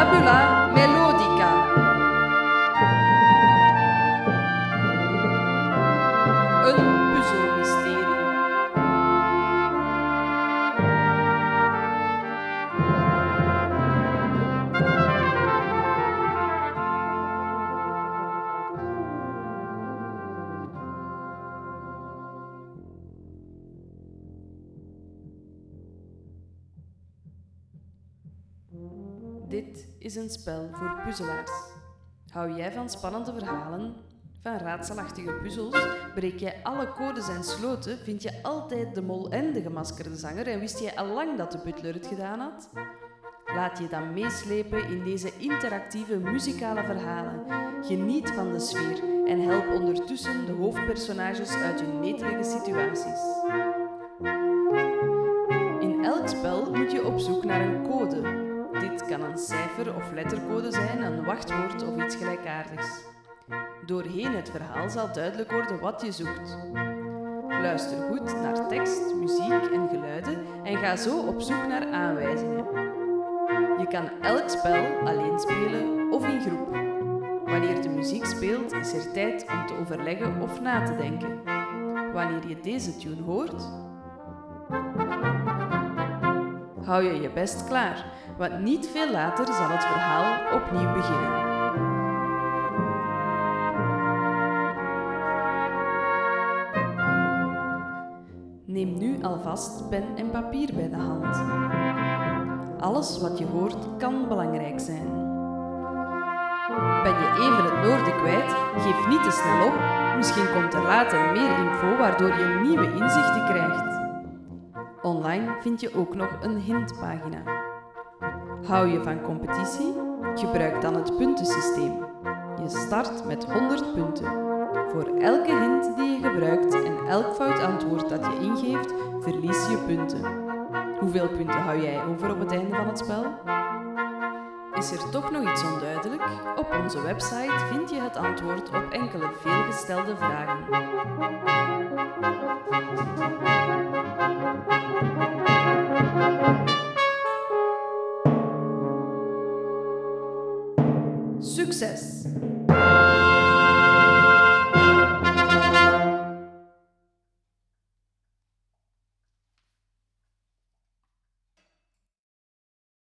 Fabula Melodica. Een puzzelmysterie. Dit is een spel voor puzzelaars. Hou jij van spannende verhalen, van raadselachtige puzzels? Breek jij alle codes en sloten? Vind je altijd de mol en de gemaskerde zanger en wist jij al lang dat de butler het gedaan had? Laat je dan meeslepen in deze interactieve muzikale verhalen. Geniet van de sfeer en help ondertussen de hoofdpersonages uit hun netelige situaties. In elk spel moet je op zoek naar een code. Dit kan een cijfer of lettercode zijn, een wachtwoord of iets gelijkaardigs. Doorheen het verhaal zal duidelijk worden wat je zoekt. Luister goed naar tekst, muziek en geluiden en ga zo op zoek naar aanwijzingen. Je kan elk spel alleen spelen of in groep. Wanneer de muziek speelt, is er tijd om te overleggen of na te denken. Wanneer je deze tune hoort, hou je je best klaar, want niet veel later zal het verhaal opnieuw beginnen. Neem nu alvast pen en papier bij de hand. Alles wat je hoort kan belangrijk zijn. Ben je even het noorden kwijt? Geef niet te snel op. Misschien komt er later meer info waardoor je nieuwe inzichten krijgt. Online vind je ook nog een hintpagina. Hou je van competitie? Gebruik dan het puntensysteem. Je start met 100 punten. Voor elke hint die je gebruikt en elk fout antwoord dat je ingeeft, verlies je punten. Hoeveel punten hou jij over op het einde van het spel? Is er toch nog iets onduidelijk? Op onze website vind je het antwoord op enkele veelgestelde vragen. Succes!